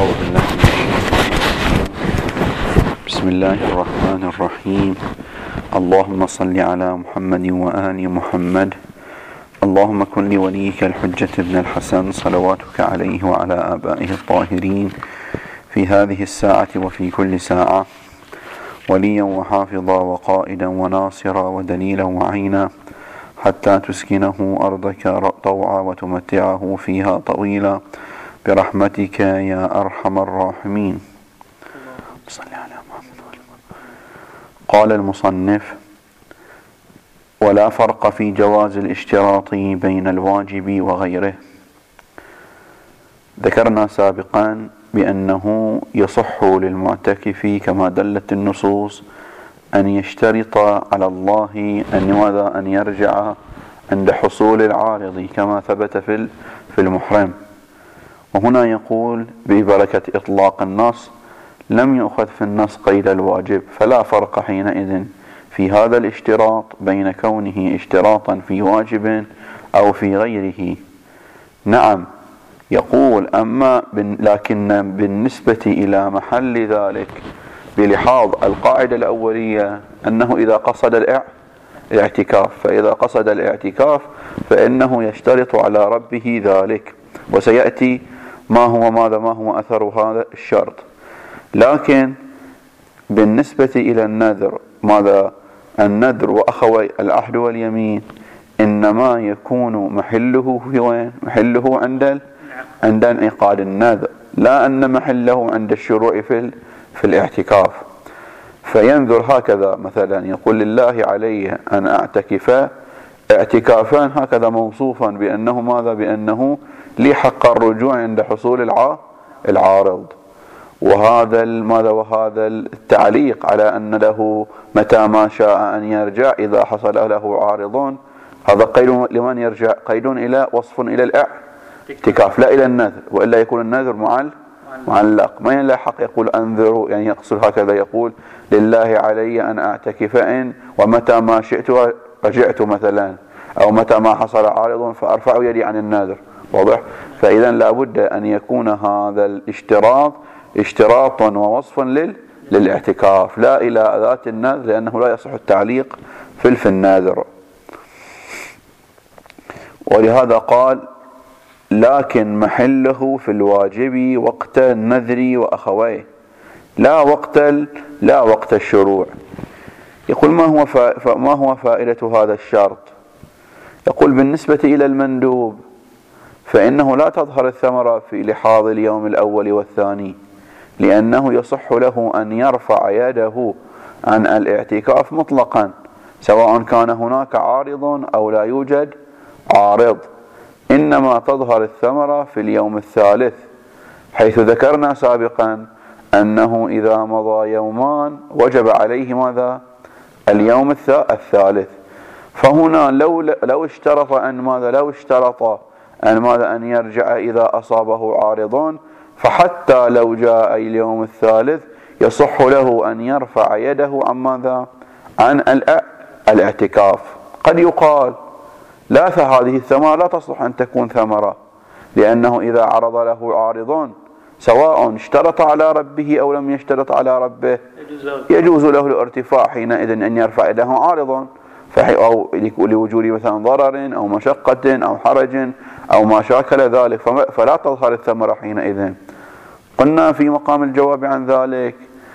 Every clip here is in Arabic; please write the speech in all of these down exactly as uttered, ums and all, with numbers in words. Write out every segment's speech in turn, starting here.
أعوذ بالله من الشيطان الرجيم. بسم الله الرحمن الرحيم. اللهم صل على محمد وآل محمد. اللهم كن لوليك الحجة ابن الحسن صلواتك عليه وعلى آبائه الطاهرين في هذه الساعة وفي كل ساعة وليا وحافظا وقائدا وناصرا ودليلا وعينا حتى تسكنه أرضك طوعا وتمتعه فيها طويلا برحمتك يا أرحم الراحمين. صل على محمد. قال المصنف: ولا فرق في جواز الاشتراط بين الواجب وغيره. ذكرنا سابقا بأنه يصح للمعتكف كما دلت النصوص أن يشترط على الله أن ماذا أن يرجع عند حصول العارض كما ثبت في في المحرم. وهنا يقول ببركة إطلاق النص لم يؤخذ في النص قيد الواجب، فلا فرق حينئذ في هذا الاشتراط بين كونه اشتراطا في واجب أو في غيره. نعم، يقول أما لكن بالنسبة إلى محل ذلك بلحاظ القاعدة الأولية أنه إذا قصد الاعتكاف فإذا قصد الاعتكاف فإنه يشترط على ربه ذلك، وسيأتي ما هو ماذا ما هو أثر هذا الشرط. لكن بالنسبة إلى النذر ماذا النذر وأخوي العهد واليمين إنما يكون محله في وين؟ محله عند عند انعقاد النذر، لا أن محله عند الشروع في في الاعتكاف. فينذر هكذا مثلا يقول لله علي أن أعتكف اعتكافان هكذا موصوفا بأنه ماذا بأنه لي حق الرجوع عند حصول العارض، وهذا ماذا وهذا التعليق على أن له متى ما شاء أن يرجع إذا حصل له عارض، هذا قيد لمن يرجع قيد إلى وصف إلى الاعتكاف لا إلى النذر، وإلا يكون النذر معل معلق ما يلحق يقول أنذر، يعني يقصد هكذا يقول لله علي أن أعتكف إن ومتى ما شئت رجعت مثلا، أو متى ما حصل عارض فأرفع يدي عن النذر. واضح؟ فإذا لابد أن يكون هذا الاشتراط اشتراطا ووصفا لل للاعتكاف لا إلى ذات النذر، لأنه لا يصح التعليق في في النذر. ولهذا قال: لكن محله في الواجب وقت النذر وأخويه، لا وقت لا وقت الشروع. يقول: ما هو ما هو فائدة هذا الشرط؟ يقول: بالنسبة إلى المندوب فإنه لا تظهر الثمرة في لحاظ اليوم الأول والثاني، لأنه يصح له أن يرفع يده عن الاعتكاف مطلقا سواء كان هناك عارض أو لا يوجد عارض، إنما تظهر الثمرة في اليوم الثالث، حيث ذكرنا سابقا أنه إذا مضى يومان وجب عليه ماذا؟ اليوم الثالث. فهنا لو لو اشترط أن ماذا؟ لو اشترط أن ماذا؟ أن يرجع إذا أصابه عارض، فحتى لو جاء اليوم الثالث يصح له أن يرفع يده عن ماذا؟ عن الاعتكاف. قد يقال: لا، فهذه الثمرة لا تصلح أن تكون ثمرة، لأنه إذا عرض له عارض سواء اشترط على ربه أو لم يشترط على ربه يجوز له الارتفاع حينئذ أن يرفع يده عارضا، أو لوجود مثلا ضرر أو مشقة أو حرج أو ما شاكل ذلك، فلا تظهر الثمرة حينئذ. قلنا في مقام الجواب عن ذلك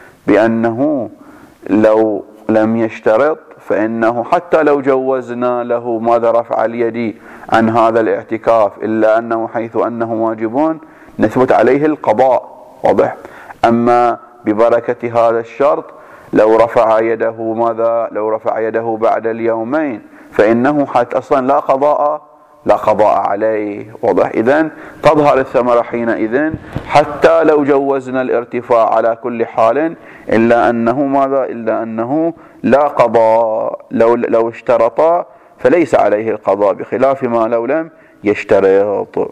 بأنه لو لم يشترط فإنه حتى لو جوزنا له ماذا رفع اليد عن هذا الاعتكاف، إلا أنه حيث أنه واجب نثبت عليه القضاء. واضح؟ أما ببركة هذا الشرط لو رفع يده ماذا لو رفع يده بعد اليومين فإنه حتى أصلا لا قضاء لا قضاء عليه. واضح؟ إذن تظهر الثمرة حينئذ حتى لو جوزنا الارتفاع على كل حال، إلا أنه ماذا إلا أنه لا قضاء. لو لو اشترط فليس عليه القضاء، بخلاف ما لو لم يشترط.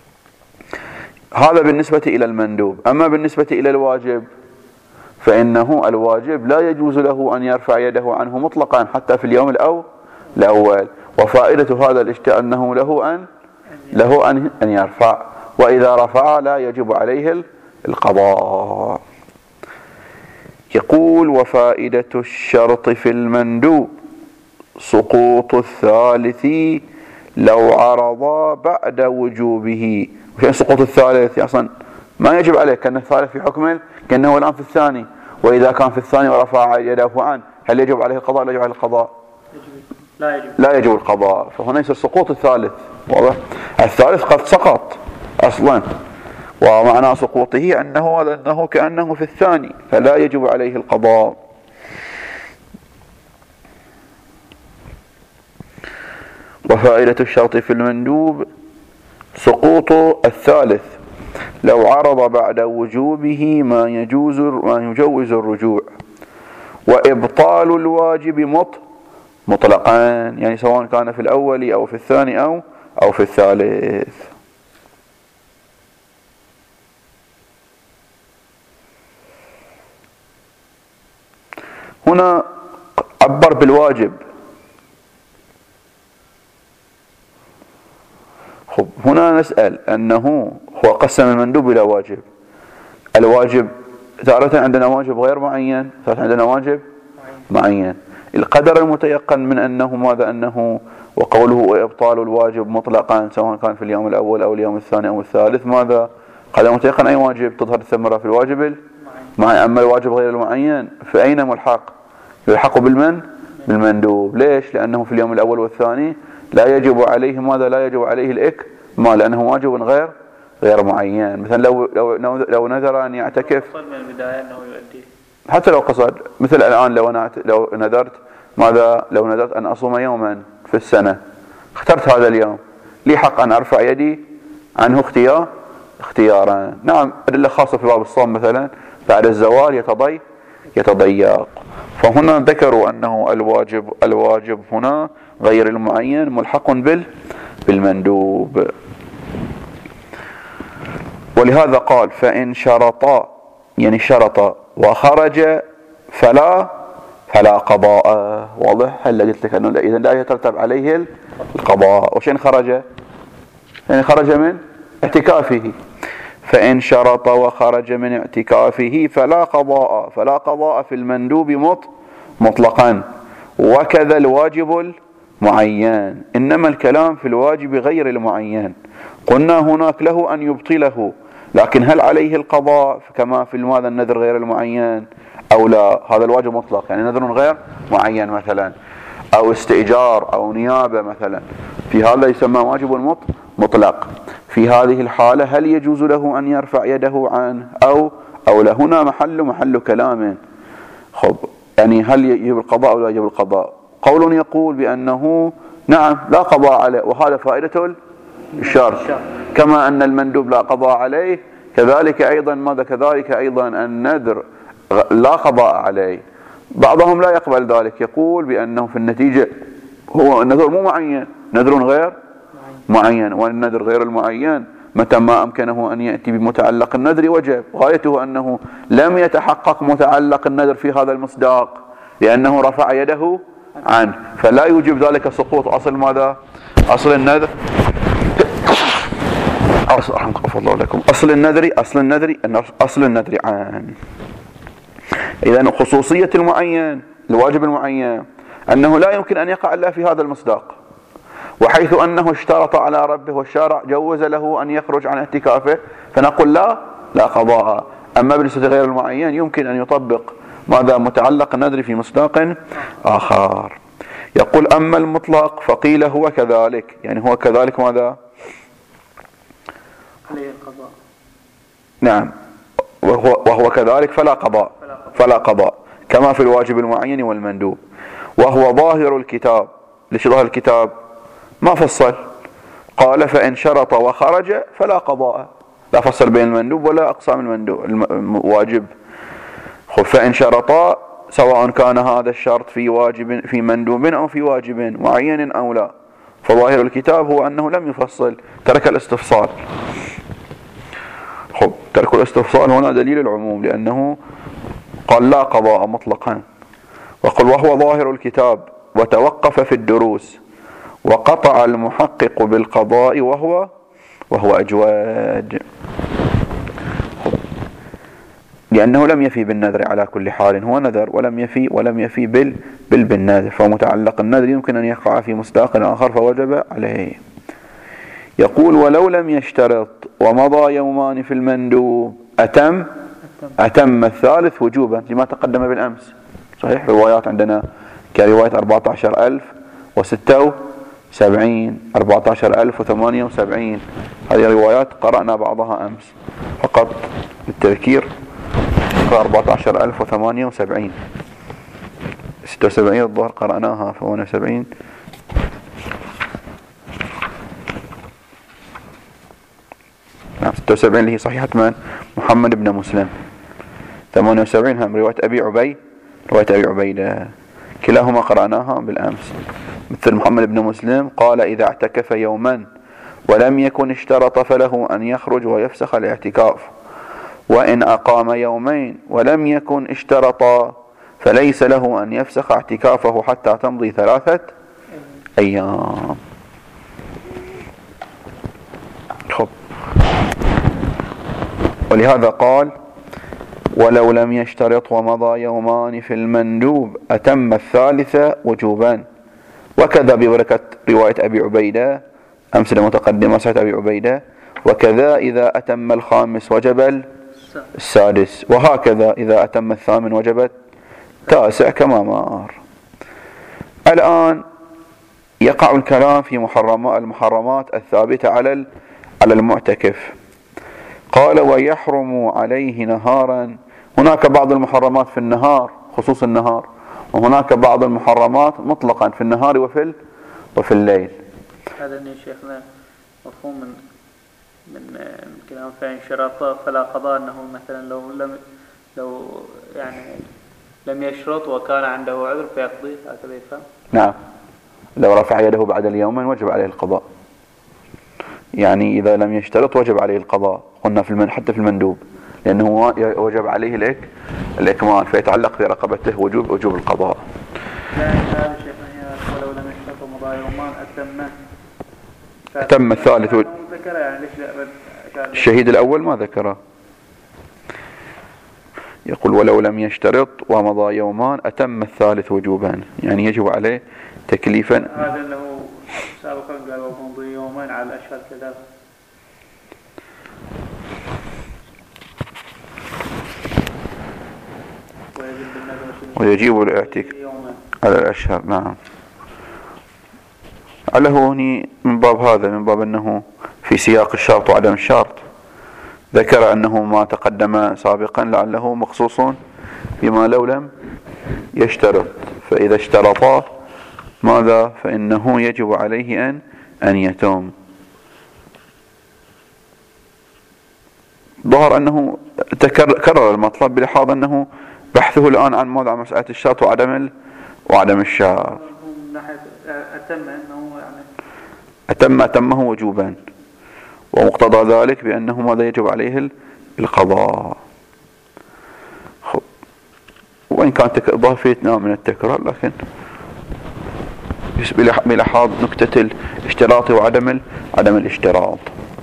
هذا بالنسبة إلى المندوب. أما بالنسبة إلى الواجب فإنه الواجب لا يجوز له أن يرفع يده عنه مطلقا حتى في اليوم الأول. وفائدة هذا الاشتراط أنه له أن له أن يرفع، وإذا رفع لا يجب عليه القضاء. يقول وفائدة الشرط في المندوب سقوط الثالث لو عرض بعد وجوبه. وشين سقوط الثالث؟ أصلا ما يجب عليه، كأن الثالث في حكمه كأنه الآن في الثاني، وإذا كان في الثاني ورفع يده عنه هل يجب عليه القضاء؟ لا يجب عليه القضاء؟ لا يجب لا يجب القضاء. فهنا يصير سقوط الثالث. واضح؟ الثالث قد سقط أصلا، ومعنى سقوطه أنه أنه كأنه في الثاني، فلا يجب عليه القضاء. وفائدة الشرط في المندوب سقوط الثالث لو عرض بعد وجوبه ما يجوز ما يجوز الرجوع، وإبطال الواجب مط مطلقا، يعني سواء كان في الأول أو في الثاني أو أو في الثالث. هنا عبر بالواجب. خب هنا نسأل أنه هو قسم المندوب إلى واجب. الواجب تارة عندنا واجب غير معين، تارة عندنا واجب معين. القدر المتيقن من أنه ماذا؟ أنه وقوله وإبطال الواجب مطلقا سواء كان في اليوم الأول أو اليوم الثاني أو الثالث، ماذا؟ قدر متيقن أي واجب تظهر الثمرة في الواجب المعين. أما الواجب غير المعين فأين ملحق؟ يلحق بالمن؟ بالمندوب. ليش؟ لأنه في اليوم الأول والثاني لا يجب عليه ماذا؟ لا يجب عليه الإك ما، لأنه واجب غير غير معين. مثلا لو لو لو نذر أن يعتكف من البداية أنه يؤدي، حتى لو قصد، مثل الآن لو أنا لو نذرت ماذا؟ لو نذرت أن أصوم يوما في السنة، اخترت هذا اليوم، لي حق أن أرفع يدي عنه اختيار اختيارا. نعم أدلة خاصة في باب الصوم مثلا بعد الزوال يتضي يتضيق. فهنا ذكروا أنه الواجب الواجب هنا غير المعين ملحق بال بالمندوب. ولهذا قال فإن شرطا، يعني شرط وخرج فلا فلا قضاء. واضح؟ هل قلت لك أنه إذا لا يترتب عليه القضاء. وشين خرج؟ يعني خرج من اعتكافه. فإن شرط وخرج من اعتكافه فلا قضاء فلا قضاء في المندوب مط مطلقا، وكذا الواجب المعين. إنما الكلام في الواجب غير المعين. قلنا هناك له أن يبطله، لكن هل عليه القضاء كما في ماذا النذر غير المعين أو لا؟ هذا الواجب مطلق، يعني نذر غير معين مثلا أو استئجار أو نيابة مثلا، في هذا يسمى واجب مطلق. في هذه الحالة هل يجوز له أن يرفع يده عنه أو أو لا؟ هنا محل محل كلام. خب يعني هل يجب القضاء أو لا يجب القضاء؟ قول يقول بأنه نعم لا قضاء عليه، وهذا فائدة الشرط، كما أن المندوب لا قضاء عليه كذلك أيضا ماذا؟ كذلك أيضا النذر لا قضاء عليه. بعضهم لا يقبل ذلك، يقول بأنه في النتيجة هو النذر مو معين، نذر غير معين، والنذر غير المعين متى ما أمكنه أن يأتي بمتعلق النذر وجب. غايته أنه لم يتحقق متعلق النذر في هذا المصداق لأنه رفع يده عنه، فلا يوجب ذلك سقوط أصل ماذا؟ أصل النذر أصل الله لكم أصل النذر أصل النذر أصل النذر عن. إذن خصوصية المعين الواجب المعين أنه لا يمكن أن يقع إلا في هذا المصداق، وحيث أنه اشترط على ربه والشارع جوز له أن يخرج عن اعتكافه فنقول لا لا قضاء. أما بالنسبة غير المعين يمكن أن يطبق ماذا؟ متعلق النذر في مصداق آخر. يقول أما المطلق فقيل هو كذلك، يعني هو كذلك ماذا؟ عليه القضاء. نعم وهو, وهو كذلك فلا قضاء فلا قضاء كما في الواجب المعين والمندوب. وهو ظاهر الكتاب. ليش ظاهر الكتاب؟ ما فصل، قال فإن شرط وخرج فلا قضاء، لا فصل بين المندوب ولا أقسام المندوب الواجب. فإن شرط سواء كان هذا الشرط في واجب في مندوب أو في واجب معين أو لا، فظاهر الكتاب هو أنه لم يفصل، ترك الاستفصال. خب ترك الاستفصال هنا دليل العموم، لأنه قال لا قضاء مطلقا. وقل وهو ظاهر الكتاب وتوقف في الدروس وقطع المحقق بالقضاء وهو وهو أجواد. لأنه لم يفي بالنذر على كل حال، هو نذر ولم يفي ولم يفي بال بال بالنذر، فمتعلق النذر يمكن أن يقع في مصداق آخر فوجب عليه. يقول ولو لم يشترط ومضى يومان في المندوب أتم أتم الثالث وجوبا لما تقدم بالأمس. صحيح روايات عندنا كرواية أربعة عشر ألف وستة وسبعين أربعة عشر ألف وثمانية وسبعين، هذه روايات قرأنا بعضها أمس فقط للتذكير. أربعة عشر ألف وثمانية وسبعين ستة وسبعين الظهر قرأناها، ثمانية وسبعين نعم ستة وسبعين اللي هي صحيحة من؟ محمد بن مسلم. ثمانية وسبعين هم رواية أبي عبي رواية أبي عبيدة، كلاهما قرأناها بالأمس. مثل محمد بن مسلم قال إذا اعتكف يوما ولم يكن اشترط فله أن يخرج ويفسخ الاعتكاف، وإن أقام يومين ولم يكن اشترط فليس له أن يفسخ اعتكافه حتى تمضي ثلاثة أيام. خب. ولهذا قال ولو لم يشترط ومضى يومان في المندوب أتم الثالثة وجوبا، وكذا ببركة رواية أبي عبيدة أمثلة متقدمة صحيح أبي عبيدة، وكذا إذا أتم الخامس وجب السادس، وهكذا إذا أتم الثامن وجب التاسع كما مر. الآن يقع الكلام في محرمات المحرمات الثابتة على على المعتكف. قال ويحرم عليه نهارا، هناك بعض المحرمات في النهار خصوص النهار، وهناك بعض المحرمات مطلقا في النهار وفي وفي الليل. هذا يا شيخنا مفهوم من من كلام فإن شرط فلا قضاء، أنه مثلا لو لم لو يعني لم يشرط وكان عنده عذر فيقضي، هكذا يفهم؟ نعم، لو رفع يده بعد اليومين وجب عليه القضاء، يعني إذا لم يشترط وجب عليه القضاء، قلنا في المن حتى في المندوب، لأنه وجب عليه الإك الإكمال فيتعلق في رقبته وجوب وجوب القضاء. لا هذا شيخنا ولو لم يشترط ومضى يومان أتم أتم الثالث و... ذكر يعني ليش الشهيد الأول ما ذكره. يقول ولو لم يشترط ومضى يومان أتم الثالث وجوبا، يعني يجب عليه تكليفا. هذا أنه سابقا قال ومضي يومين على الأشهر ثلاثة، ويجيب الاعتكاف على الأشهر. نعم، على هوني من باب هذا، من باب أنه في سياق الشرط وعدم الشرط ذكر أنه ما تقدم سابقا لعله مخصوص بما لو لم يشترط، فإذا اشترطا ماذا فإنه يجب عليه أن أن يتم. ظهر أنه تكرر المطلب بلحاظ أنه بحثه الآن عن ماذا مسألة الشرط وعدم وعدم الشرط. أتم أنه يعني أتم أتمه وجوبا، ومقتضى ذلك بأنه ماذا يجب عليه القضاء. خب. وإن كانت إضافة نوع من التكرار، لكن بلحاظ نكتة الاشتراط وعدم عدم الاشتراط.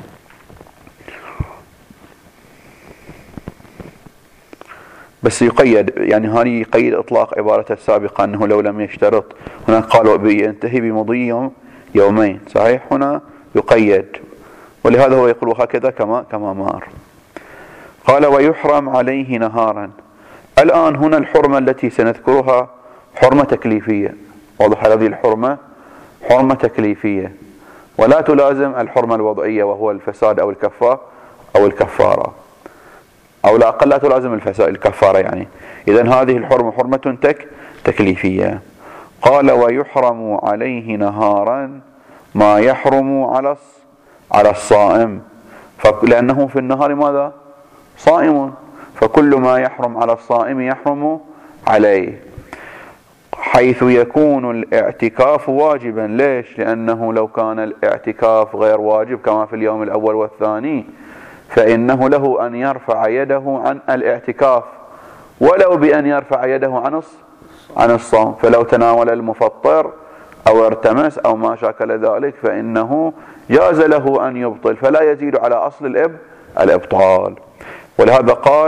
بس يقيد، يعني هذه يقيد إطلاق عبارة السابقة أنه لو لم يشترط. هناك قالوا بينتهي بمضي يوم يومين، صحيح هنا يقيد، ولهذا هو يقول هكذا كما كما مار. قال ويحرم عليه نهارا. الآن هنا الحرمة التي سنذكرها حرمة تكليفية، واضح هذه الحرمة حرمة تكليفية ولا تلازم الحرمة الوضعية وهو الفساد أو الكفارة أو الكفارة أو لا أقل لا تلازم الفساد الكفارة يعني. إذن هذه الحرمة حرمة تك تكليفية. قال ويحرم عليه نهارا ما يحرم على على الصائم، لأنه في النهار ماذا صائم، فكل ما يحرم على الصائم يحرم عليه، حيث يكون الاعتكاف واجبا. ليش؟ لأنه لو كان الاعتكاف غير واجب كما في اليوم الأول والثاني فإنه له أن يرفع يده عن الاعتكاف ولو بأن يرفع يده عن عن الصوم، فلو تناول المفطر أو ارتمس أو ما شاكل ذلك فإنه جاز له أن يبطل، فلا يزيد على أصل الإب الإبطال. ولهذا قال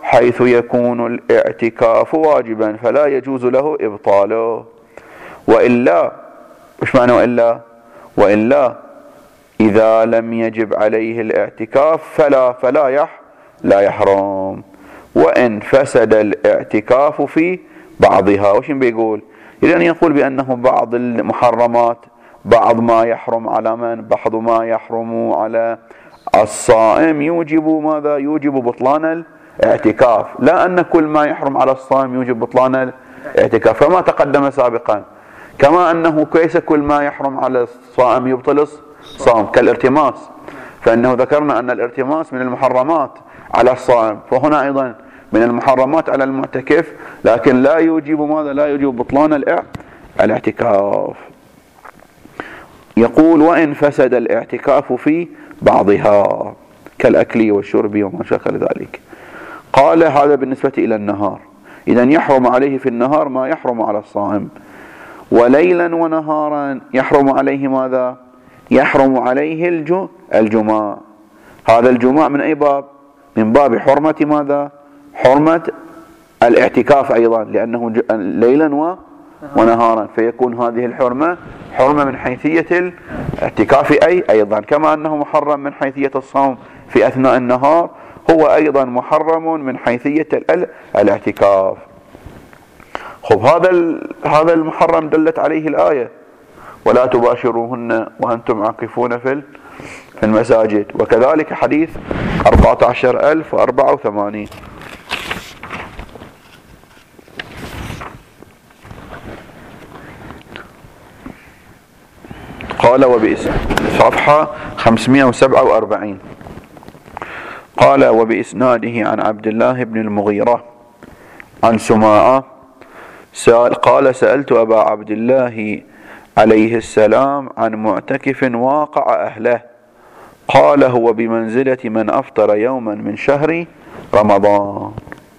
حيث يكون الاعتكاف واجبا فلا يجوز له إبطاله. وإلا وش معنى وإلا وإلا إذا لم يجب عليه الاعتكاف فلا فلا يح لا يحرم. وإن فسد الاعتكاف في بعضها. وش بيقول؟ إذن يقول بأنه بعض المحرمات بعض ما يحرم على من بعض ما يحرم على الصائم يوجب ماذا يوجب بطلان الاعتكاف، لا أن كل ما يحرم على الصائم يوجب بطلان الاعتكاف كما تقدم سابقا. كما أنه ليس كل ما يحرم على الصائم يبطل الصوم كالارتماس، فإنه ذكرنا أن الارتماس من المحرمات على الصائم، فهنا أيضا من المحرمات على المعتكف، لكن لا يوجب ماذا لا يوجب بطلان الاعتكاف. يقول وإن فسد الاعتكاف في بعضها كالأكل والشرب وما شاكل ذلك. قال هذا بالنسبة إلى النهار، إذن يحرم عليه في النهار ما يحرم على الصائم. وليلا ونهارا يحرم عليه ماذا؟ يحرم عليه الجو الجماع. هذا الجماع من أي باب؟ من باب حرمة ماذا؟ حرمة الاعتكاف أيضا، لأنه ليلا ونهارا، فيكون هذه الحرمة حرمة من حيثية الاعتكاف أي أيضا، كما أنه محرم من حيثية الصوم في أثناء النهار، هو أيضا محرم من حيثية الاعتكاف. خب هذا هذا المحرم دلت عليه الآية ولا تباشروهن وأنتم عاكفون في في المساجد، وكذلك حديث أربعة عشر ألف وأربعة وثمانين. قال وبئس صفحة خمسمائة وسبعة وأربعين. قال وبإسناده عن عبد الله بن المغيرة عن سماعة سأل قال سألت أبا عبد الله عليه السلام عن معتكف واقع أهله، قال هو بمنزلة من أفطر يوما من شهر رمضان.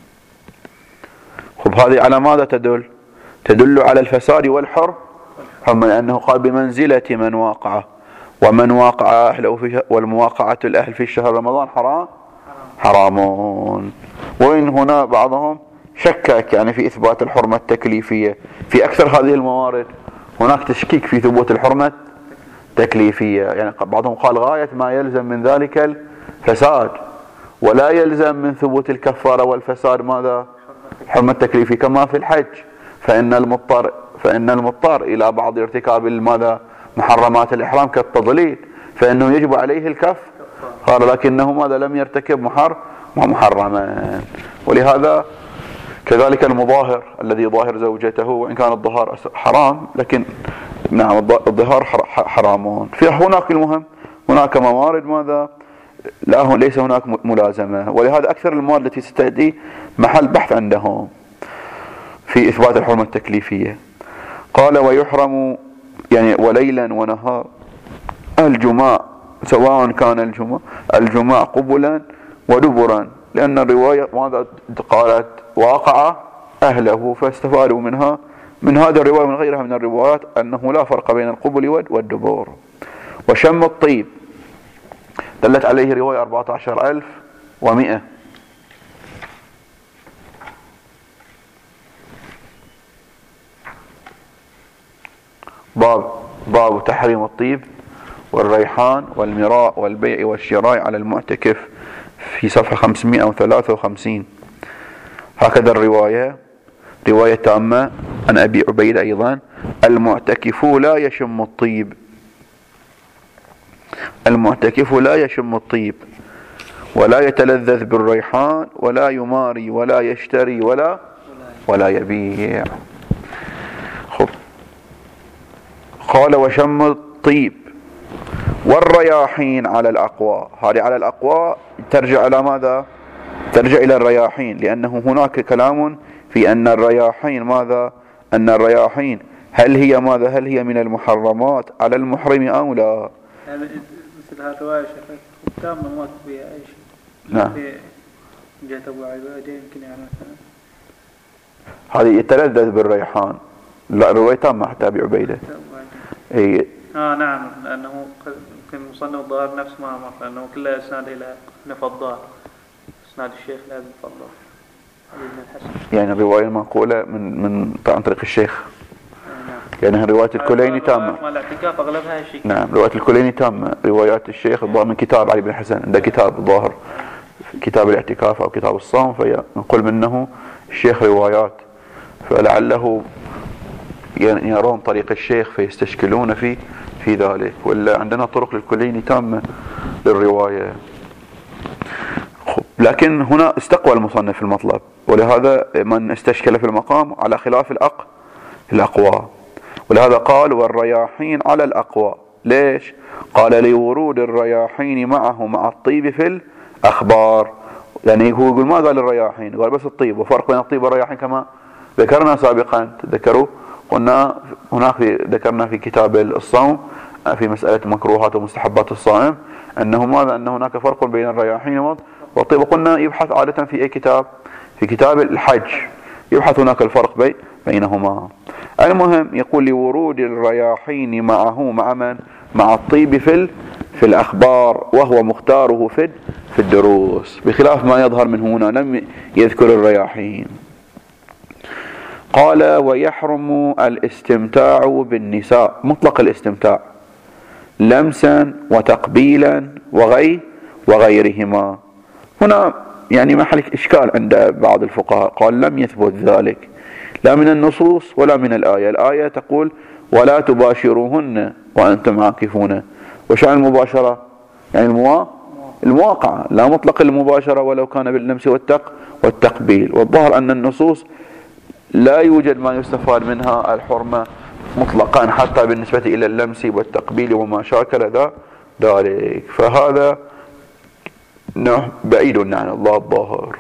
خب هذه على ماذا تدل؟ تدل على الفساد والحر، لأنه قال بمنزلة من واقعه، ومن واقع أهله في والمواقعة الأهل في شهر رمضان حرام حرامون. وإن هنا بعضهم شكك يعني في إثبات الحرمة التكليفية في أكثر هذه الموارد، هناك تشكيك في ثبوت الحرمة التكليفية، يعني بعضهم قال غاية ما يلزم من ذلك الفساد، ولا يلزم من ثبوت الكفارة والفساد ماذا؟ الحرمة التكليفية، كما في الحج فإن المضطر فإن المضطر إلى بعض ارتكاب ماذا؟ محرمات الإحرام كالتضليل فإنه يجب عليه الكف، قال لكنه ماذا؟ لم يرتكب محر محرما. ولهذا كذلك المظاهر الذي ظاهر زوجته، وإن كان الظهار حرام لكن نعم الظهار حرام. في هناك المهم هناك موارد ماذا؟ لا ليس هناك ملازمة، ولهذا أكثر الموارد التي ستأتي محل بحث عندهم في إثبات الحرمة التكليفية. قال ويحرم يعني وليلا ونهار الجماع، سواء كان الجماع الجماع قبلا ودبرا، لأن الرواية ماذا قالت؟ واقع أهله، فاستفادوا منها من هذا الرواية من غيرها من الروايات أنه لا فرق بين القبل والدبر. وشم الطيب دلت عليه رواية أربعة عشر ألف ومئة. باب باب تحريم الطيب والريحان والمراء والبيع والشراء على المعتكف في صفحة خمسمائة وثلاثة وخمسين. هكذا الرواية رواية تامة عن أبي عبيد أيضا: المعتكف لا يشم الطيب، المعتكف لا يشم الطيب ولا يتلذذ بالريحان ولا يماري ولا يشتري ولا ولا يبيع. خب قال وشم الطيب والرياحين على الأقوى، هذه على الأقوى ترجع إلى ماذا؟ ترجع إلى الرياحين، لأنه هناك كلام في أن الرياحين ماذا؟ أن الرياحين هل هي ماذا؟ هل هي من المحرمات على المحرم أو لا؟ يعني مثل هذه الرواية شيخ تامة ما فيها أي شيء. نعم. في جهة أبو عبيدة يمكن يعني مثلا هذه يتلذذ بالريحان، لا رواية تامة حتى أبي عبيدة. إيه. آه نعم، لأنه يمكن مصنف الظاهر نفس ما أمر، لأنه كلها إسناد إلى ابن فضال، إسناد الشيخ لابن فضال. يعني الرواية المنقولة من من عن طريق الشيخ، يعني رواية الكليني تامة. الاعتكاف اغلبها شيء. نعم رواية الكليني تامة، روايات الشيخ من كتاب علي بن الحسن، عنده كتاب ظاهر كتاب الاعتكاف او كتاب الصوم، فنقول منه الشيخ روايات، فلعله يرون طريق الشيخ فيستشكلون في في ذلك، ولا عندنا طرق للكليني تامة للرواية. لكن هنا استقوى المصنف المطلب، ولهذا من استشكل في المقام على خلاف الأق الأقوى، ولهذا قال والرياحين على الأقوى. ليش؟ قال لورود الرياحين معه مع الطيب في الأخبار، يعني هو يقول ما قال الرياحين، قال بس الطيب، وفرق بين الطيب والرياحين كما ذكرنا سابقا. تذكروا قلنا هناك في ذكرنا في كتاب الصوم في مسألة مكروهات ومستحبات الصائم أنه ماذا أن هناك فرق بين الرياحين والطيب، وقلنا يبحث عادة في أي كتاب؟ في كتاب الحج يبحث هناك الفرق بي بينهما. المهم يقول لورود الرياحين معه مع من؟ مع الطيب في في الأخبار، وهو مختاره في في الدروس، بخلاف ما يظهر من هنا لم يذكر الرياحين. قال ويحرم الاستمتاع بالنساء، مطلق الاستمتاع، لمسا وتقبيلا وغي وغيرهما. هنا يعني محل إشكال عند بعض الفقهاء، قال لم يثبت ذلك لا من النصوص ولا من الآية. الآية تقول ولا تباشروهن وأنتم عاكفون، وشأن المباشرة يعني الموا... المواقعة، لا مطلق المباشرة ولو كان باللمس والتق والتقبيل. والظاهر أن النصوص لا يوجد ما يستفاد منها الحرمة مطلقا حتى بالنسبة إلى اللمس والتقبيل وما شاكل ذا ذلك، فهذا بعيد عن الله الظاهر.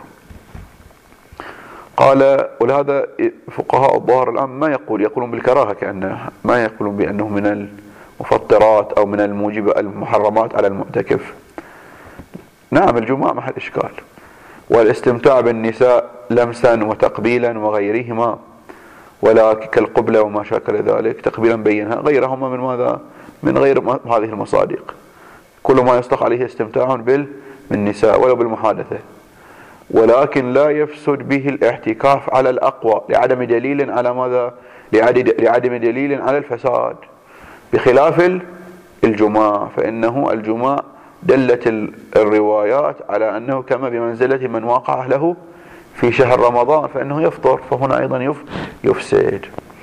قال ولهذا فقهاء الظاهر الآن ما يقول يقولون بالكراهة، كأنه ما يقولون بأنه من المفطرات أو من الموجب المحرمات على المعتكف. نعم الجمعة محل إشكال، والاستمتاع بالنساء لمسا وتقبيلا وغيرهما، ولا كالقبلة وما شاكل ذلك تقبيلا بينها، غيرهما من ماذا؟ من غير هذه المصادق، كل ما يصدق عليه استمتاع بالنساء ولو بالمحادثة، ولكن لا يفسد به الاعتكاف على الأقوى لعدم دليل على ماذا؟ لعدم دليل على الفساد، بخلاف الجماع، فإنه الجماع دلت الروايات على أنه كما بمنزلة من واقع له في شهر رمضان فإنه يفطر، فهنا أيضا يفسد.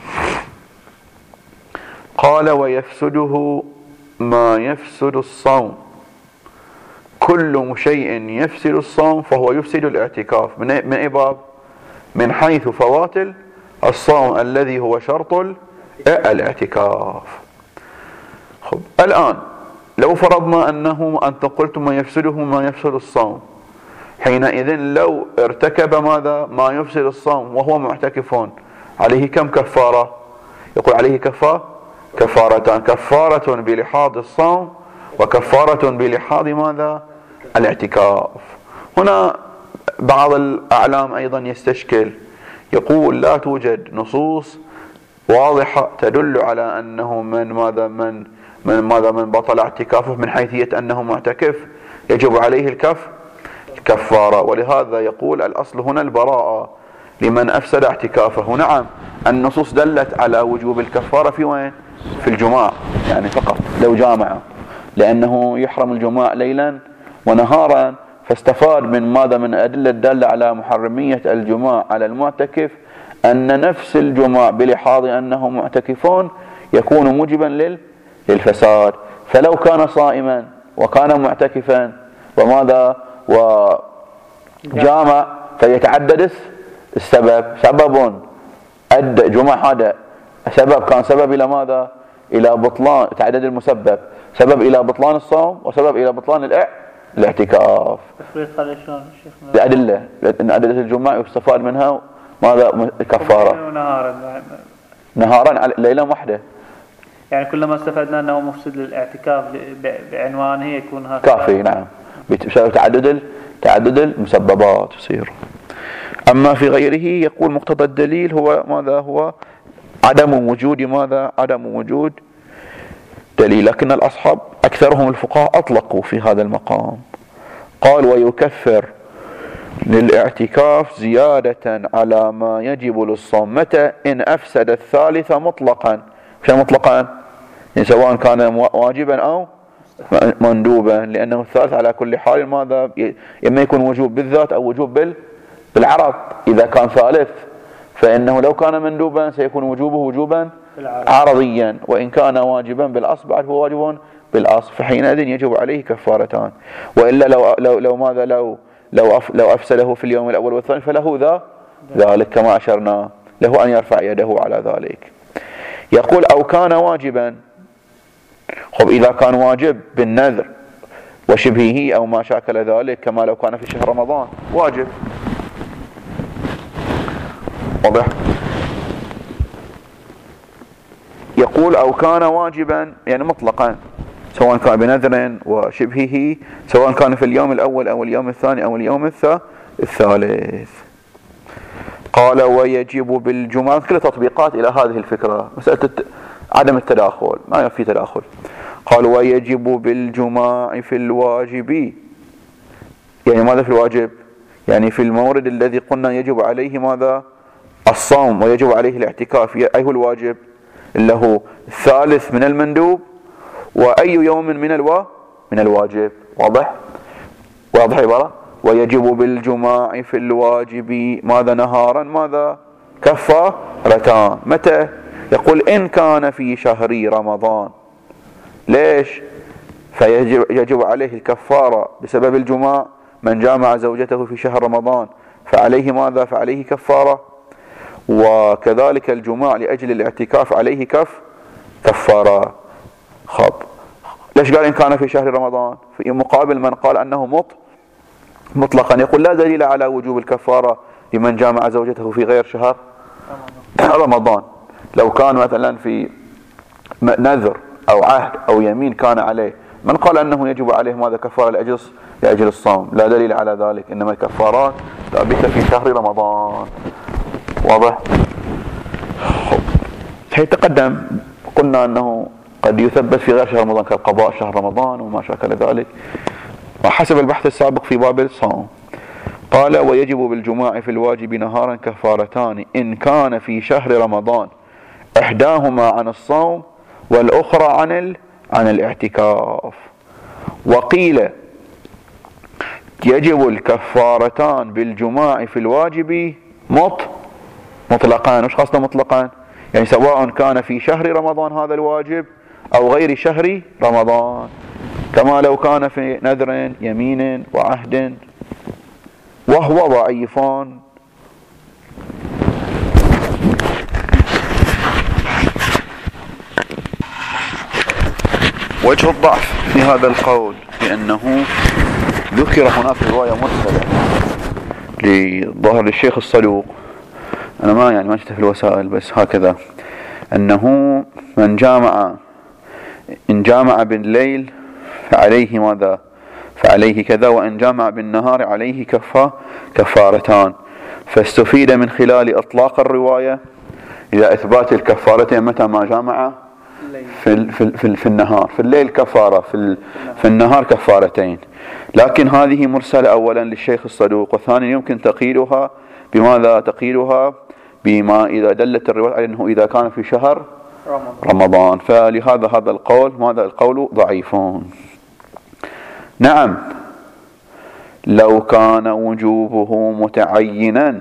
قال ويفسده ما يفسد الصوم، كل شيء يفسد الصوم فهو يفسد الاعتكاف. من أي باب؟ من حيث فوات الصوم الذي هو شرط الاعتكاف. خب الآن لو فرضنا أنه أنت قلت ما يفسده ما يفسد الصوم، حينئذ لو ارتكب ماذا؟ ما يفسد الصوم وهو معتكف، عليه كم كفارة؟ يقول عليه كفارة كفارتان، كفارة بلحاظ الصوم وكفارة بلحاظ ماذا؟ الاعتكاف. هنا بعض الأعلام أيضا يستشكل، يقول لا توجد نصوص واضحة تدل على أنه من ماذا من من ماذا من بطل اعتكافه من حيثية أنه معتكف يجب عليه الكف الكفارة، ولهذا يقول الأصل هنا البراءة لمن أفسد اعتكافه. نعم النصوص دلت على وجوب الكفارة في وين؟ في الجماع يعني فقط لو جامع، لأنه يحرم الجماع ليلا ونهارا، فاستفاد من ماذا؟ من أدلة الدالة على محرمية الجماع على المعتكف أن نفس الجماع بلحاظ أنه معتكفون يكون موجبا لل للفساد. فلو كان صائما وكان معتكفا وماذا وجامع فيتعدد السبب، سبب أدى جمع هذا سبب كان سبب إلى ماذا؟ إلى بطلان، تعدد المسبب سبب إلى بطلان الصوم وسبب إلى بطلان الإع الاعتكاف. الأدلة لأن أدلة الجمع يستفاد منها ماذا؟ كفارة نهارا نهارا ليلة واحدة، يعني كلما استفدنا أنه مفسد للاعتكاف بعنوانه يكون هذا كافي. نعم بسبب تعدد تعدد المسببات يصير. أما في غيره يقول مقتضى الدليل هو ماذا؟ هو عدم وجود ماذا؟ عدم وجود دليل. لكن الأصحاب أكثرهم الفقهاء أطلقوا في هذا المقام، قال ويكفر للاعتكاف زيادة على ما يجب للصوم. متى؟ إن أفسد الثالث مطلقا. شو مطلقا؟ يعني سواء كان واجبا أو مندوبا، لأنه الثالث على كل حال ماذا؟ إما يكون وجوب بالذات أو وجوب بالعرض. إذا كان ثالث فإنه لو كان مندوبا سيكون وجوبه وجوبا عرضيا، وإن كان واجبا بالأصل بعد هو واجب بالأصل، فحينئذ يجب عليه كفارتان. وإلا لو لو لو ماذا لو لو لو أفسده في اليوم الأول والثاني فله ذا ذلك كما أشرنا، له أن يرفع يده على ذلك. يقول أو كان واجبا. خب إذا كان واجب بالنذر وشبهه أو ما شاكل ذلك، كما لو كان في شهر رمضان واجب، واضح؟ يقول أو كان واجبا يعني مطلقا، سواء كان بنذر وشبهه، سواء كان في اليوم الأول أو اليوم الثاني أو اليوم الثالث. قال ويجب بالجمعة. كل تطبيقات إلى هذه الفكرة، مسألة عدم التداخل، ما في تداخل. قال ويجب بالجماع في الواجب. يعني ماذا في الواجب؟ يعني في المورد الذي قلنا يجب عليه ماذا؟ الصوم، ويجب عليه الاعتكاف. أي هو الواجب؟ له الثالث من المندوب وأي يوم من الوا من الواجب. واضح؟ واضح عبارة؟ ويجب بالجماع في الواجب ماذا؟ نهارا ماذا؟ كفارتان. متى؟ يقول إن كان في شهر رمضان. ليش؟ فيجب يجب عليه الكفارة بسبب الجماع. من جامع زوجته في شهر رمضان فعليه ماذا؟ فعليه كفارة. وكذلك الجماع لأجل الاعتكاف عليه كف كفارة. خب ليش قال إن كان في شهر رمضان؟ في مقابل من قال أنه مط مطلقا. يقول لا دليل على وجوب الكفارة لمن جامع زوجته في غير شهر رمضان. لو كان مثلا في نذر أو عهد أو يمين كان عليه، من قال أنه يجب عليه ماذا؟ كفارة لأجل لأجل الصوم. لا دليل على ذلك، إنما الكفارات ثابتة في شهر رمضان. واضح؟ حيث تقدم قلنا أنه قد يثبت في غير شهر رمضان كقضاء شهر رمضان وما شاكل ذلك، وحسب البحث السابق في باب الصوم. قال ويجب بالجماع في الواجب نهارا كفارتان إن كان في شهر رمضان إحداهما عن الصوم والأخرى عن ال... عن الاعتكاف. وقيل يجب الكفارتان بالجماع في الواجب مط مطلقان. وش قصده مطلقان؟ يعني سواء كان في شهر رمضان هذا الواجب أو غير شهر رمضان، كما لو كان في نذر يمين وعهد، وهو ضعيف. وجه الضعف في هذا القول لأنه ذكر هناك رواية مرسلة لظهر الشيخ الصدوق، أنا ما يعني ما شفت في الوسائل بس هكذا، أنه من جامع إن جامع بالليل فعليه ماذا؟ فعليه كذا، وإن جامع بالنهار عليه كفا كفارتان. فاستفيد من خلال إطلاق الرواية إلى إثبات الكفارتين متى ما جامع في, في, في, في النهار. في الليل كفارة، في, في النهار كفارتين. لكن هذه مرسلة أولا للشيخ الصدوق، وثانيا يمكن تقييدها بماذا؟ تقييدها بما إذا دلت الرواية على أنه إذا كان في شهر رمضان. فلهذا هذا القول ماذا؟ القول ضعيف. نعم لو كان وجوبه متعينا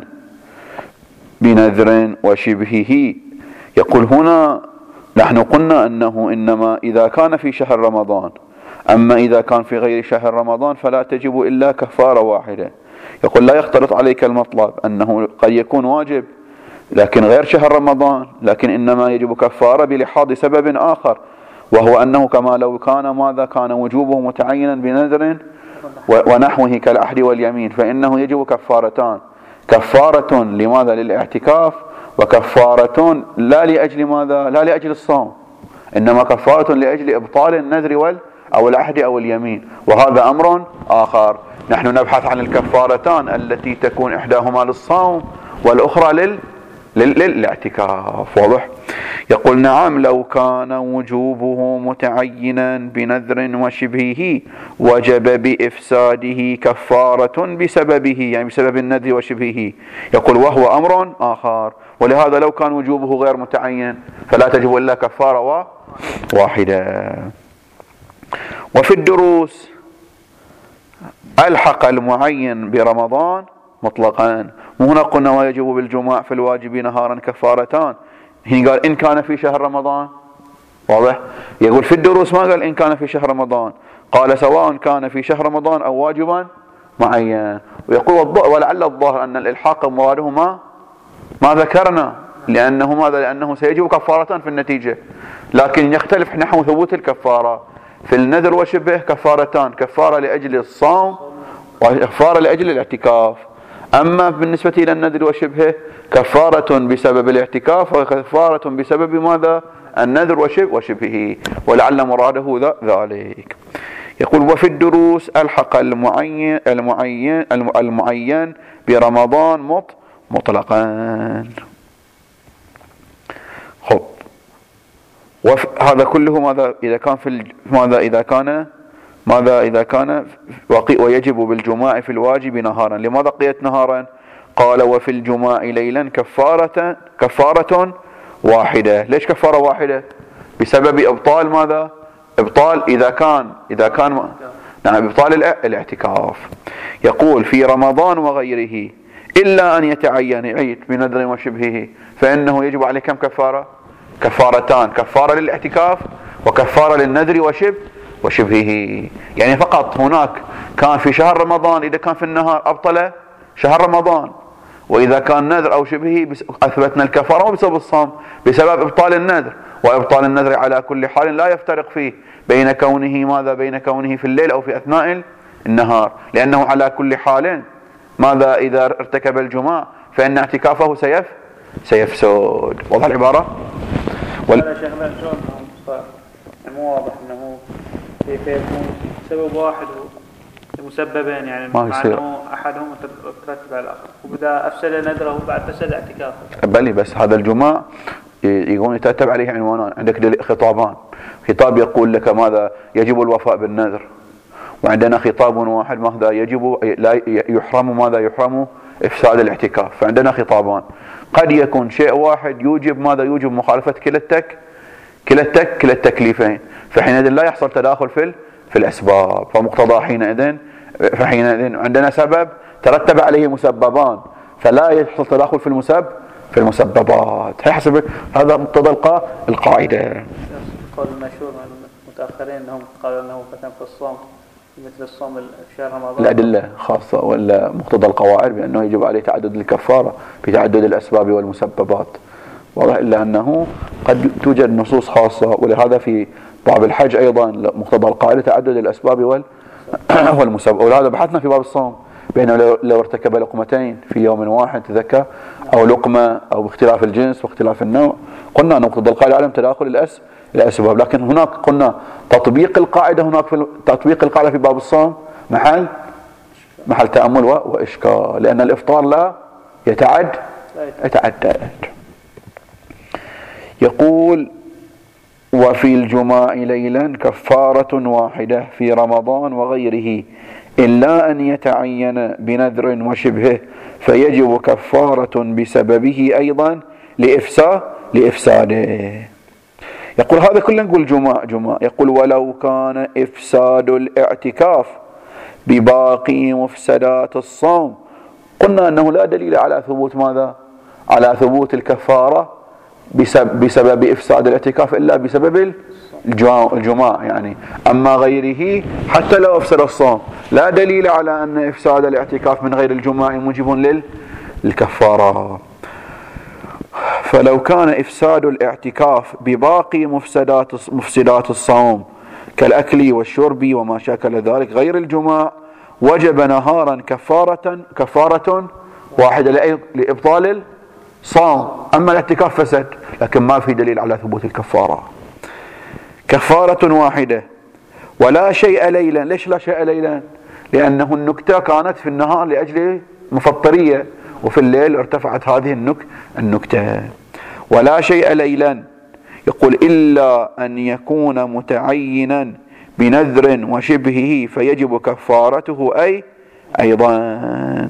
بنذر وشبهه. يقول هنا نحن قلنا أنه إنما إذا كان في شهر رمضان، أما إذا كان في غير شهر رمضان فلا تجب إلا كفارة واحدة. يقول لا يختلط عليك المطلب أنه قد يكون واجب لكن غير شهر رمضان، لكن إنما يجب كفارة بلحاظ سبب آخر، وهو أنه كما لو كان ماذا؟ كان وجوبه متعينا بنذر ونحوه كالعهد واليمين، فإنه يجب كفارتان، كفارة لماذا؟ للاعتكاف، وكفارة لا لأجل ماذا؟ لا لأجل الصوم، إنما كفارة لأجل إبطال النذر وال أو العهد أو اليمين، وهذا أمر آخر. نحن نبحث عن الكفارتان التي تكون إحداهما للصوم والأخرى لل للاعتكاف. واضح؟ يقول نعم لو كان وجوبه متعينا بنذر وشبهه وجب بإفساده كفارة بسببه، يعني بسبب النذر وشبهه. يقول وهو أمر آخر، ولهذا لو كان وجوبه غير متعين فلا تجب إلا كفارة واحدة. وفي الدروس ألحق المعين برمضان مطلقا. وهنا قلنا ويجب بالجماع في الواجب نهارا كفارتان، هنا قال إن كان في شهر رمضان. واضح؟ يقول في الدروس ما قال إن كان في شهر رمضان، قال سواء كان في شهر رمضان أو واجبا معين. ويقول ولعل الظاهر أن الإلحاق مراده ما ما ذكرنا، لأنه ماذا؟ لأنه سيجب كفارتان في النتيجة، لكن يختلف نحو ثبوت الكفارة. في النذر وشبه كفارتان، كفارة لأجل الصوم وكفارة لأجل الاعتكاف. أما بالنسبة إلى النذر وشبهه كفارة بسبب الاعتكاف وكفارة بسبب ماذا؟ النذر وشبهه، ولعل مراده ذلك. يقول وفي الدروس ألحق المعين المعين المعين برمضان مط مطلقا. خب، وهذا كله ماذا إذا كان في ماذا إذا كان ماذا إذا كان ويجب بالجماع في الواجب نهارا. لماذا قيت نهارا؟ قال وفي الجماع ليلا كفارة كفارة واحدة. ليش كفارة واحدة؟ بسبب إبطال ماذا؟ إبطال إذا كان إذا كان نعم إبطال الاعتكاف. يقول في رمضان وغيره إلا أن يتعين عيد بنذر وشبهه فإنه يجب عليه كم كفارة؟ كفارتان، كفارة للاعتكاف وكفارة للنذر وشبه وشبهه. يعني فقط هناك كان في شهر رمضان إذا كان في النهار أبطل شهر رمضان، وإذا كان نذر أو شبهه أثبتنا الكفارة بسبب الصوم، بسبب إبطال النذر. وإبطال النذر على كل حال لا يفترق فيه بين كونه ماذا بين كونه في الليل أو في أثناء النهار، لأنه على كل حال ماذا إذا ارتكب الجماع فإن اعتكافه سيف سيفسد. واضح العبارة؟ وال... هذا شغلة شلون مو واضح أنه كيف يكون سبب واحد مسببين، يعني مع أنه أحدهم مترتب على الآخر، وبدأ أفسد نذره بعد فسد اعتكافه. بلي بس هذا الجماع يقول يترتب عليه عنوانان. عندك خطابان، خطاب يقول لك ماذا يجب الوفاء بالنذر، وعندنا خطاب واحد ماذا يجب لا يحرم ماذا يحرم إفساد الاعتكاف. فعندنا خطابان، قد يكون شيء واحد يوجب ماذا يوجب مخالفة كلا التك كلا التك كلا التكليفين، فحينئذ لا يحصل تداخل في في الأسباب. فمقتضى حينئذ فحينئذ عندنا سبب ترتب عليه مسببان، فلا يحصل تداخل في المسبب في المسببات. حسب هذا مقتضى القاعدة. قول المشهور من المتأخرين أنهم قالوا أنه فتن في الصوم مثل الصوم في شهر رمضان. الأدلة خاصة ولا مقتضى القواعد بأنه يجب عليه تعدد الكفارة بتعدد الأسباب والمسببات. واضح؟ إلا أنه قد توجد نصوص خاصة، ولهذا في باب الحج أيضا مقتضى القاعدة تعدد الأسباب والمسبب. ولهذا بحثنا في باب الصوم بأنه لو ارتكب لقمتين في يوم واحد تذكر، أو لقمة أو باختلاف الجنس واختلاف النوع، قلنا أن مقتضى القاعدة عدم تداخل الأس الأسباب. لكن هناك قلنا تطبيق القاعدة، هناك في تطبيق القاعدة في باب الصوم محل محل تأمل وإشكال، لأن الإفطار لا يتعد يتعدد. يقول وفي الجماع ليلا كفارة واحدة في رمضان وغيره إلا أن يتعين بنذر وشبهه فيجب كفارة بسببه أيضا لإفساد لإفساده. يقول هذا كله نقول جماع جماع. يقول ولو كان إفساد الاعتكاف بباقي مفسدات الصوم، قلنا أنه لا دليل على ثبوت ماذا؟ على ثبوت الكفارة بسبب, بسبب إفساد الاعتكاف إلا بسبب الجماع يعني. أما غيره حتى لو أفسد الصوم لا دليل على أن إفساد الاعتكاف من غير الجماع موجب للكفارة. فلو كان إفساد الاعتكاف بباقي مفسدات مفسدات الصوم كالأكل والشرب وما شاكل ذلك غير الجماع وجب نهارا كفارة كفارة واحدة لإبطال الصوم. أما الاعتكاف فسد، لكن ما في دليل على ثبوت الكفارة. كفارة واحدة ولا شيء ليلا. ليش لا شيء ليلا؟ لأنه النكتة كانت في النهار لأجل مفطرية، وفي الليل ارتفعت هذه النك النكتة. ولا شيء ليلا، يقول إلا أن يكون متعينا بنذر وشبهه فيجب كفارته أي أيضا.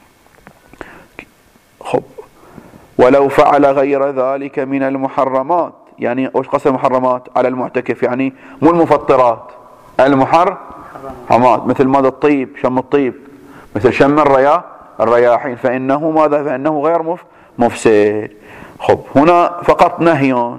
خب ولو فعل غير ذلك من المحرمات، يعني وش قصد المحرمات على المعتكف؟ يعني مو المفطرات، المحرمات مثل ماذا؟ الطيب، شم الطيب، مثل شم الرياح الرياحين، فإنه ماذا؟ فإنه غير مف مفسد. خب هنا فقط نهي.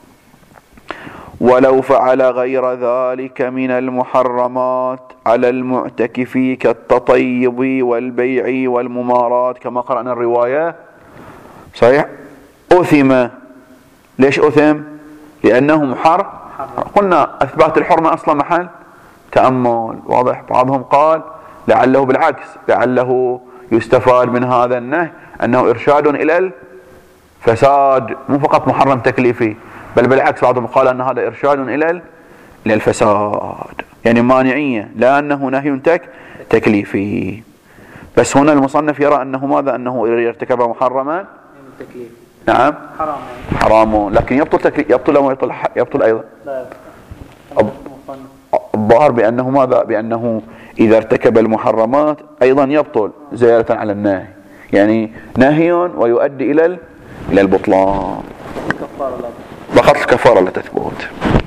ولو فعل غير ذلك من المحرمات على المعتكف كالتطيب والبيع والممارات كما قرأنا الرواية صحيح، أثم. ليش أثم؟ لأنه محر. قلنا أثبات الحرمة أصلا محل تأمل، واضح. بعضهم قال لعله بالعكس، لعله يستفاد من هذا النهي أنه إرشاد إلى الفساد، مو فقط محرم تكليفي، بل بالعكس بعضهم قال أن هذا إرشاد إلى إلى الفساد، يعني مانعية، لا أنه نهي تك تكليفي. بس هنا المصنف يرى أنه ماذا؟ أنه إذا ارتكب محرما نعم حرام حرام، لكن يبطل تكليف، يبطل أو يبطل يبطل أيضا. لا الظاهر بأنه ماذا؟ بأنه إذا ارتكب المحرمات أيضا يبطل زيادة على النهي، يعني نهي ويؤدي إلى إلى البطلان، فقط الكفارة لا تثبت.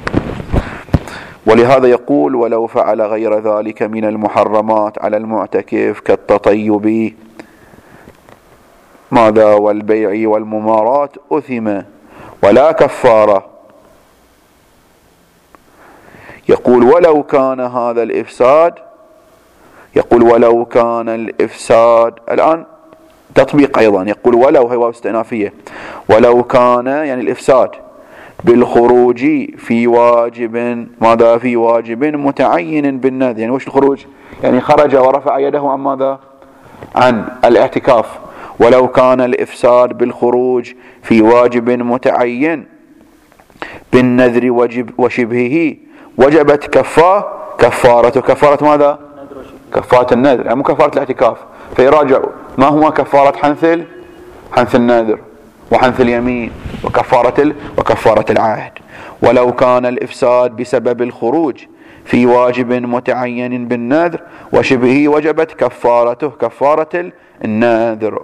ولهذا يقول ولو فعل غير ذلك من المحرمات على المعتكف كالتطيب ماذا والبيع والممارات أثم ولا كفارة. يقول ولو كان هذا الإفساد، يقول ولو كان الإفساد، الآن تطبيق أيضا، يقول ولو هي واو استئنافية، ولو كان يعني الإفساد بالخروج في واجب ماذا؟ في واجب متعين بالنذر. يعني وش الخروج؟ يعني خرج ورفع يده عن ماذا؟ عن الاعتكاف. ولو كان الإفساد بالخروج في واجب متعين بالنذر وشبهه وجبت كفاه كفارته. كفارة ماذا؟ كفارة النذر، يعني مو كفارة الاعتكاف. فيراجع ما هو كفارة حنث حنث النذر وحنث اليمين وكفارة ال... وكفارة العهد. ولو كان الإفساد بسبب الخروج في واجب متعين بالنذر وشبهه وجبت كفارته كفارة النذر.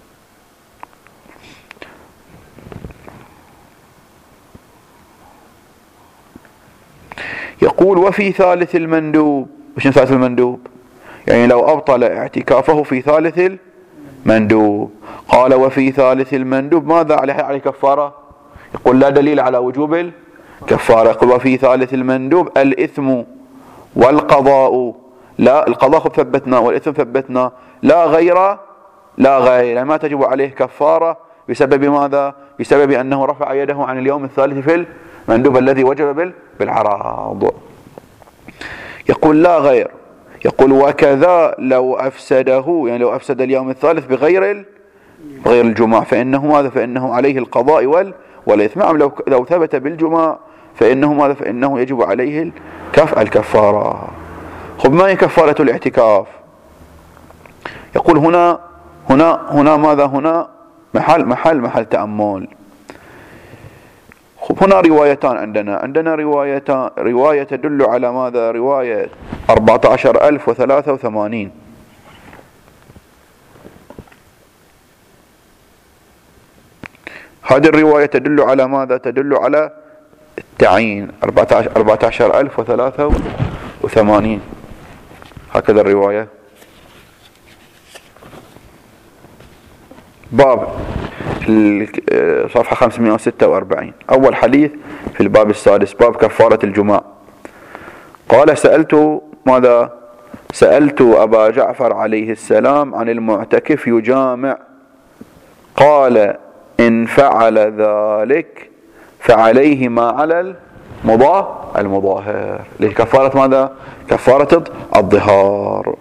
يقول وفي ثالث المندوب. وش ثالث المندوب؟ يعني لو أبطل اعتكافه في ثالث المندوب. قال وفي ثالث المندوب ماذا عليه؟ عليه كفارة؟ يقول لا دليل على وجوب الكفارة. يقول وفي ثالث المندوب الإثم والقضاء، لا القضاء ثبتنا والإثم ثبتنا، لا غير لا غير ما تجب عليه كفارة بسبب ماذا؟ بسبب أنه رفع يده عن اليوم الثالث في المندوب الذي وجب بالعراض. يقول لا غير. يقول وكذا لو أفسده، يعني لو أفسد اليوم الثالث بغير غير الجمعة فإنه ماذا؟ فإنه عليه القضاء وال والإثم. لو لو ثبت بالجمعة فإنه ماذا؟ فإنه يجب عليه الكف الكفارة. خب ما هي كفارة الاعتكاف؟ يقول هنا هنا هنا ماذا؟ هنا محل محل محل تأمل. خب هنا روايتان عندنا عندنا روايتان، رواية تدل على ماذا؟ رواية أربعة عشر ألف وثلاثة وثمانين، هذه الرواية تدل على ماذا؟ تدل على التعيين أربعة عشر ألف وثلاثة وثمانين، هكذا الرواية. باب صفحة خمسمائة وستة وأربعين، أول حديث في الباب السادس، باب كفارة الجماع. قال سألت ماذا؟ سألت أبا جعفر عليه السلام عن المعتكف يجامع، قال إن فعل ذلك فعليه ما على المضاه المظاهر. لكفارة ماذا؟ كفارة الظهار.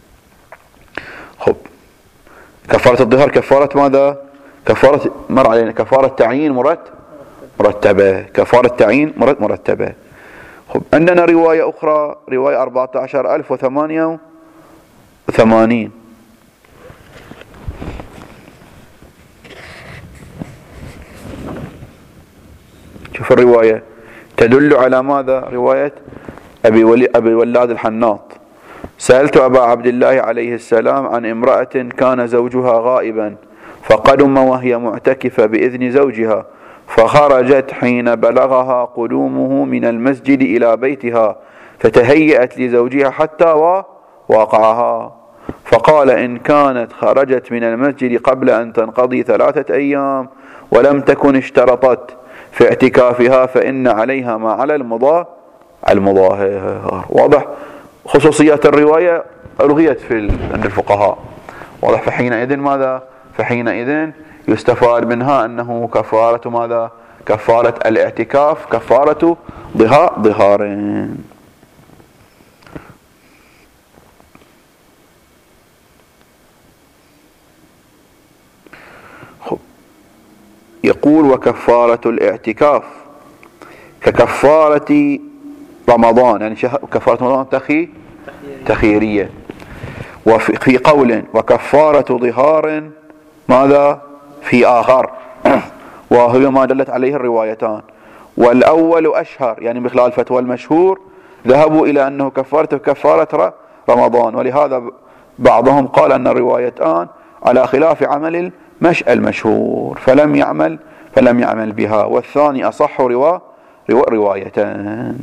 خب كفارة الظهار كفارة ماذا؟ كفارة مر علينا كفارة تعيين مرتب مرتبة، كفارة تعيين مرتب مرتبة. خب عندنا رواية أخرى، رواية أربعة عشر ألف وثمانية وثمانين، شوف الرواية تدل على ماذا؟ رواية أبي, ولي أبي ولاد الحناط: سألت أبا عبد الله عليه السلام عن امرأة كان زوجها غائبا فقدم وهي معتكفة بإذن زوجها، فخرجت حين بلغها قدومه من المسجد إلى بيتها، فتهيأت لزوجها حتى وقعها، فقال: إن كانت خرجت من المسجد قبل أن تنقضي ثلاثة أيام ولم تكن اشترطت في اعتكافها فإن عليها ما على المضا المظاهر. واضح؟ خصوصيات الرواية ألغيت في عند الفقهاء. واضح؟ فحينئذ ماذا؟ فحينئذ يستفاد منها أنه كفارة ماذا؟ كفارة الاعتكاف كفارة ظهار ظهارين. يقول: وكفارة الاعتكاف ككفارة رمضان، يعني كفارة رمضان تخي تخيرية. وفي قول وكفارة ظهار ماذا؟ في آخر، وهي ما دلت عليه الروايتان. والأول أشهر، يعني بخلال الفتوى المشهور ذهبوا إلى أنه كفارة كفارة رمضان، ولهذا بعضهم قال أن الروايتان على خلاف عمل المش المشهور فلم يعمل فلم يعمل بها. والثاني أصح روا روايتان.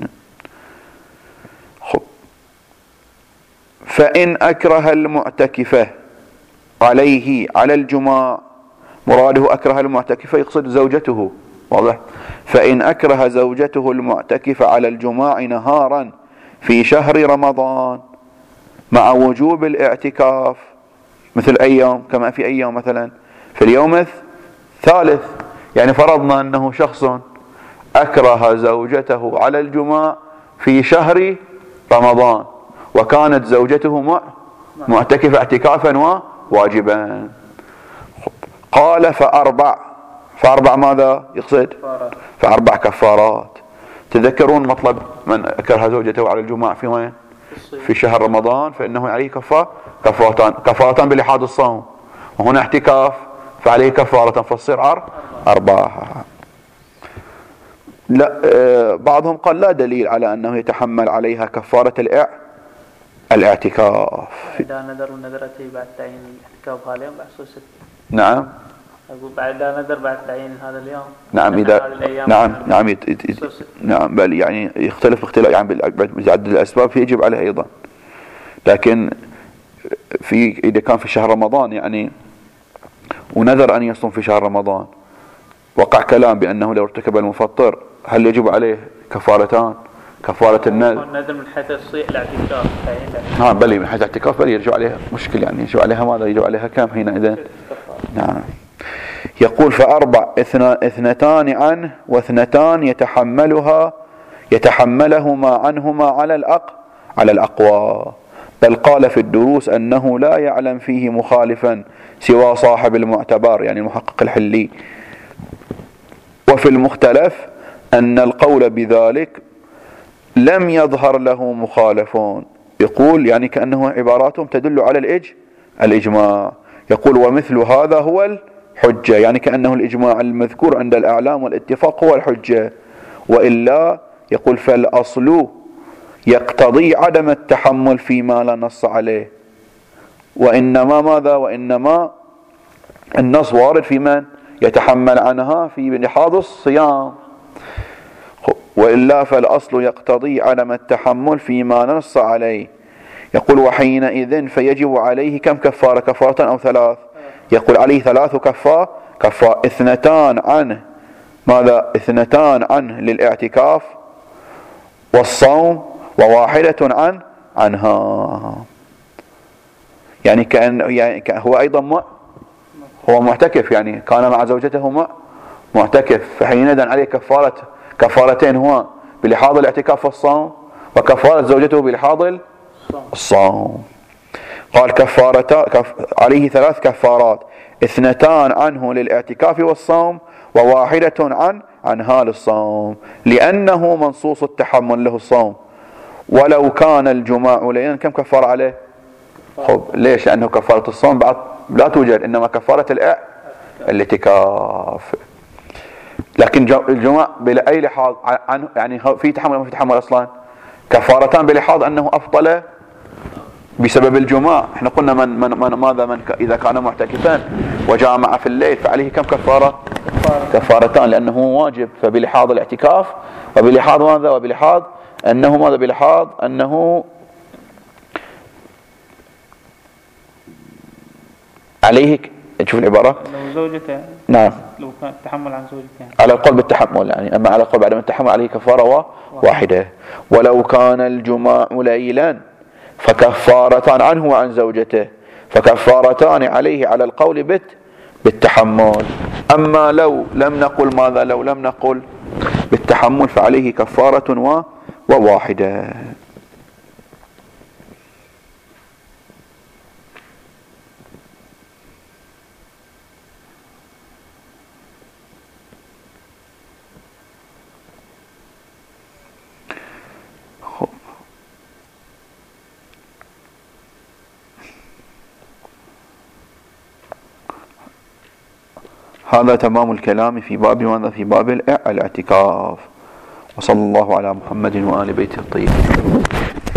فإن أكره المعتكفة عليه على الجماع، مراده أكره المعتكفة يقصد زوجته. واضح؟ فإن أكره زوجته المعتكفة على الجماع نهارا في شهر رمضان مع وجوب الاعتكاف، مثل أيام، كما في أيام مثلا في اليوم الثالث، يعني فرضنا أنه شخص أكره زوجته على الجماع في شهر رمضان وكانت زوجته معتكفة اعتكافا واجبا. قال: فأربع فأربع ماذا يقصد؟ فأربع كفارات. تذكرون مطلب من أكره زوجته على الجماع في وين؟ في شهر رمضان، فإنه عليه كفارة كفارتان كفارتان بلحاظ الصوم، وهنا اعتكاف فعليه كفارة، فالصير أربعة. لا، بعضهم قال لا دليل على أنه يتحمل عليها كفارة الإع الاعتكاف. إذا نذر ونذرته بعد تعيين الاعتكاف هذا اليوم بحصل ست. نعم. أقول بعد نذر بعد تعيين هذا اليوم. نعم إذا نعم نعم يت... يت... نعم بل يعني يختلف اختلاف، يعني بعد الأسباب يجب عليه أيضا. لكن في إذا كان في شهر رمضان يعني ونذر أن يصوم في شهر رمضان، وقع كلام بأنه لو ارتكب المفطر هل يجب عليه كفارتان؟ كفارة النذر النذر من حيث الصيغ الاعتكاف. ها بلي من حيث الاعتكاف بلي يرجع عليها مشكل، يعني يرجع عليها ماذا؟ يرجع عليها كم حينئذ؟ نعم. يقول: فأربع اثنتان عنه واثنتان يتحملها يتحملهما عنهما على الأق على الأقوى. بل قال في الدروس أنه لا يعلم فيه مخالفا سوى صاحب المعتبر، يعني المحقق الحلي. وفي المختلف أن القول بذلك لم يظهر له مخالفون. يقول يعني كأنه عباراتهم تدل على الإج الإجماع. يقول: ومثل هذا هو الحجة، يعني كأنه الإجماع المذكور عند الأعلام والاتفاق هو الحجة. وإلا يقول: فالأصل يقتضي عدم التحمل فيما لا نص عليه، وإنما ماذا؟ وإنما النص وارد في من يتحمل عنها في لحاظ الصيام. وإلا فالأصل يقتضي عدم التحمل فيما نص عليه. يقول: وحينئذ فيجب عليه كم كفارة؟ كفارة أو ثلاث؟ يقول: عليه ثلاث كفارة كفارة اثنتان عنه ماذا؟ اثنتان عنه للاعتكاف والصوم، وواحدة عن عنها. يعني كأن يعني هو أيضا ما هو معتكف، يعني كان مع زوجته معتكف، فحينئذ عليه كفارة كفارتين، هو بلحاظ الاعتكاف والصوم، وكفارة زوجته بلحاظ الصوم. قال: كفارة كف عليه ثلاث كفارات: اثنتان عنه للاعتكاف والصوم، وواحدة عن عنها للصوم، لأنه منصوص التحمل له الصوم. ولو كان الجماع لين كم كفارة عليه؟ خب ليش؟ لأنه كفارة الصوم بعد لا توجد، إنما كفارة الاعتكاف. لكن الجماع بلا أي لحاظ عنه، يعني في تحمل ما في تحمل أصلا، كفارتان بلحاظ أنه أفضل بسبب الجماع. احنا قلنا من, من, من ماذا من إذا كان معتكفا وجامع في الليل فعليه كم كفارة؟ كفارتان، لأنه واجب. فبلحاظ الاعتكاف وبلحاظ ماذا؟ وبلحاظ أنه ماذا؟ بلحاظ أنه عليه. شوف العبارة، لو زوجته، نعم، لو كان التحمل عن زوجته على القول بالتحمل يعني، أما على القول بعدم التحمل عليه كفارة واحدة. ولو كان الجماع ليلا فكفارتان عنه وعن زوجته، فكفارتان عليه على القول بت بالتحمل. أما لو لم نقل ماذا؟ لو لم نقل بالتحمل فعليه كفارة وواحدة. هذا تمام الكلام في باب ماذا؟ في باب الاعتكاف. وصلى الله على محمد وآل بيته الطيبين.